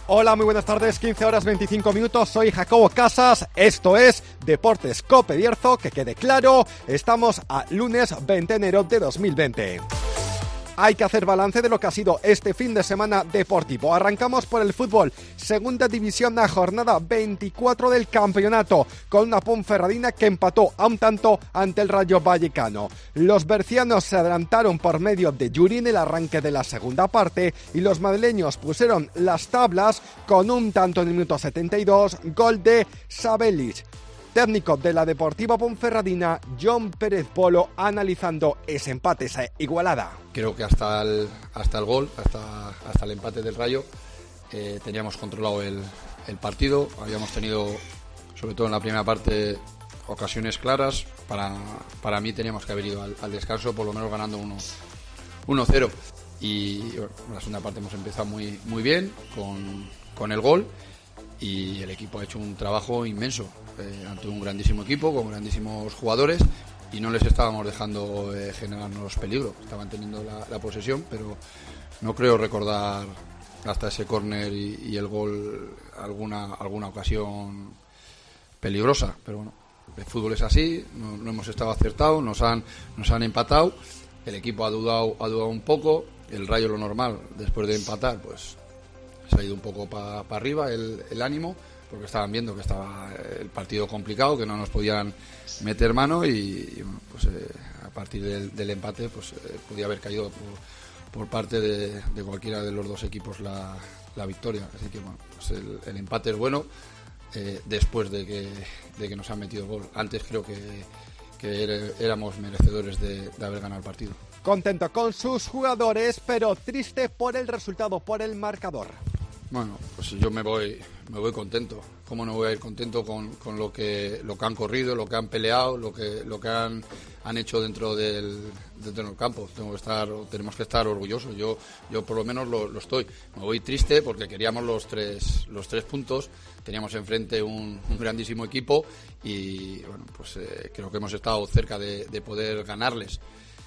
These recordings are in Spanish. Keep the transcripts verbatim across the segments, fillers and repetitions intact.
Hola, muy buenas tardes, quince horas veinticinco minutos, soy Jacobo Casas, esto es Deportes Cope Bierzo, que quede claro, estamos a lunes veinte de enero de dos mil veinte. Hay que hacer balance de lo que ha sido este fin de semana deportivo. Arrancamos por el fútbol. Segunda división, la jornada veinticuatro del campeonato, con una Ponferradina que empató a un tanto ante el Rayo Vallecano. Los bercianos se adelantaron por medio de Yuri en el arranque de la segunda parte y los madrileños pusieron las tablas con un tanto en el minuto setenta y dos, gol de Sabelich. Técnico de la Deportiva Ponferradina, Jon Pérez Bolo, analizando ese empate, esa igualada. Creo que hasta el, hasta el gol, hasta, hasta el empate del Rayo, eh, teníamos controlado el, el partido. Habíamos tenido, sobre todo en la primera parte, ocasiones claras. Para, para mí teníamos que haber ido al, al descanso, por lo menos ganando uno cero. Y bueno, en la segunda parte hemos empezado muy, muy bien con, con el gol. Y el equipo ha hecho un trabajo inmenso eh, ante un grandísimo equipo con grandísimos jugadores y no les estábamos dejando eh, generarnos peligro. Estaban teniendo la, la posesión, pero no creo recordar hasta ese córner y, y el gol alguna alguna ocasión peligrosa. Pero bueno, el fútbol es así, no, no hemos estado acertados, nos han nos han empatado, el equipo ha dudado ha dudado un poco, el Rayo lo normal después de empatar, pues se ha ido un poco para pa arriba el, el ánimo, porque estaban viendo que estaba el partido complicado, que no nos podían meter mano y, y bueno, pues eh, a partir del, del empate pues eh, podía haber caído por, por parte de, de cualquiera de los dos equipos la, la victoria. Así que bueno, pues el, el empate es bueno eh, después de que, de que nos han metido gol. Antes creo que, que éramos merecedores de, de haber ganado el partido. Contento con sus jugadores, pero triste por el resultado, por el marcador. Bueno, pues yo me voy me voy contento. ¿Cómo no voy a ir contento con, con lo que lo que han corrido, lo que han peleado, lo que lo que han, han hecho dentro del, dentro del campo? Tengo que estar, tenemos que estar orgullosos. Yo yo por lo menos lo, lo estoy. Me voy triste porque queríamos los tres los tres puntos. Teníamos enfrente un, un grandísimo equipo y bueno, pues eh, creo que hemos estado cerca de, de poder ganarles.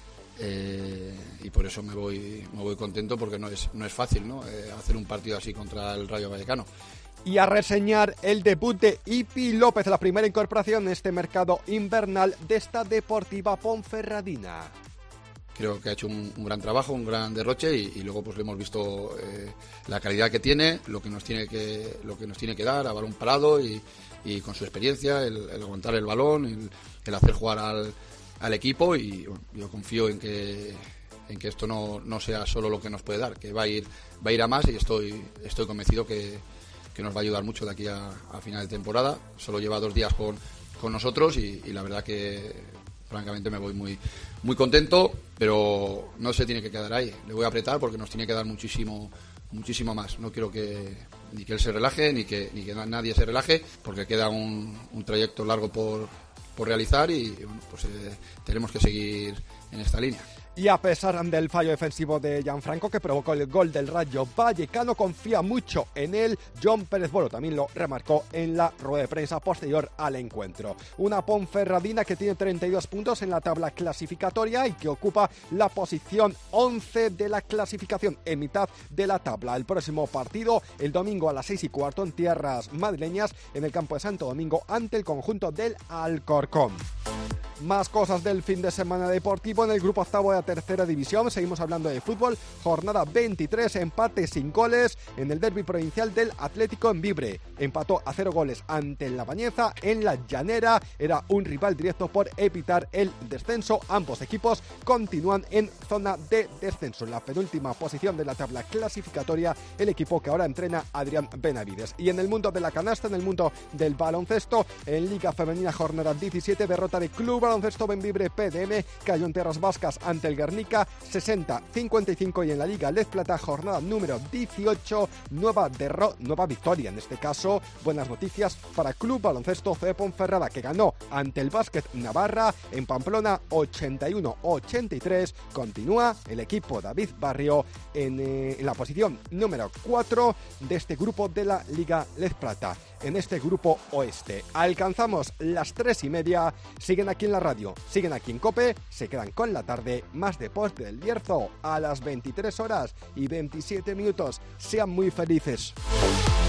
Eh, y por eso me voy me voy contento, porque no es no es fácil, ¿no? Eh, hacer un partido así contra el Rayo Vallecano. Y a reseñar el debut de Ipi López, la primera incorporación en este mercado invernal de esta Deportiva Ponferradina. Creo que ha hecho un, un gran trabajo, un gran derroche y, y luego pues le hemos visto eh, la calidad que tiene, lo que nos tiene que lo que nos tiene que dar a balón parado y, y con su experiencia, el, el aguantar el balón, el, el hacer jugar al al equipo y bueno, yo confío en que en que esto no, no sea solo lo que nos puede dar, que va a ir va a ir a más y estoy estoy convencido que, que nos va a ayudar mucho de aquí a, a final de temporada. Solo lleva dos días con, con nosotros y, y la verdad que francamente me voy muy muy contento, pero no se tiene que quedar ahí. Le voy a apretar porque nos tiene que dar muchísimo muchísimo más. No quiero que ni que él se relaje ni que ni que nadie se relaje, porque queda un, un trayecto largo por por realizar y bueno, pues eh, tenemos que seguir en esta línea. Y a pesar del fallo defensivo de Gianfranco que provocó el gol del Rayo Vallecano, confía mucho en él. Jon Pérez Bolo también lo remarcó en la rueda de prensa posterior al encuentro. Una Ponferradina que tiene treinta y dos puntos en la tabla clasificatoria y que ocupa la posición once de la clasificación, en mitad de la tabla. El próximo partido, el domingo a las seis y cuarto en tierras madrileñas, en el campo de Santo Domingo, ante el conjunto del Alcorcón. Más cosas del fin de semana deportivo en el grupo octavo de la tercera división. Seguimos hablando de fútbol. Jornada veintitrés, empate sin goles en el derbi provincial del Atlético en Vibre. Empató a cero goles ante el Labañeza en la Llanera. Era un rival directo por evitar el descenso. Ambos equipos continúan en zona de descenso. En la penúltima posición de la tabla clasificatoria, el equipo que ahora entrena Adrián Benavides. Y en el mundo de la canasta, en el mundo del baloncesto, en Liga Femenina jornada diecisiete, derrota de Club Baloncesto Benvibre P D M, cayó en tierras vascas ante el Guernica sesenta a cincuenta y cinco, y en la Liga Lez Plata jornada número dieciocho, nueva derro- nueva victoria, en este caso buenas noticias para Club Baloncesto C. Ponferrada, que ganó ante el Básquet Navarra en Pamplona ochenta y uno a ochenta y tres. Continúa el equipo David Barrio en, eh, en la posición número cuatro de este grupo de la Liga Lez Plata. En este grupo oeste alcanzamos las tres y media. Siguen aquí en la radio, siguen aquí en COPE, se quedan con la tarde. más Deporte del Bierzo a las veintitrés horas y veintisiete minutos. Sean muy felices.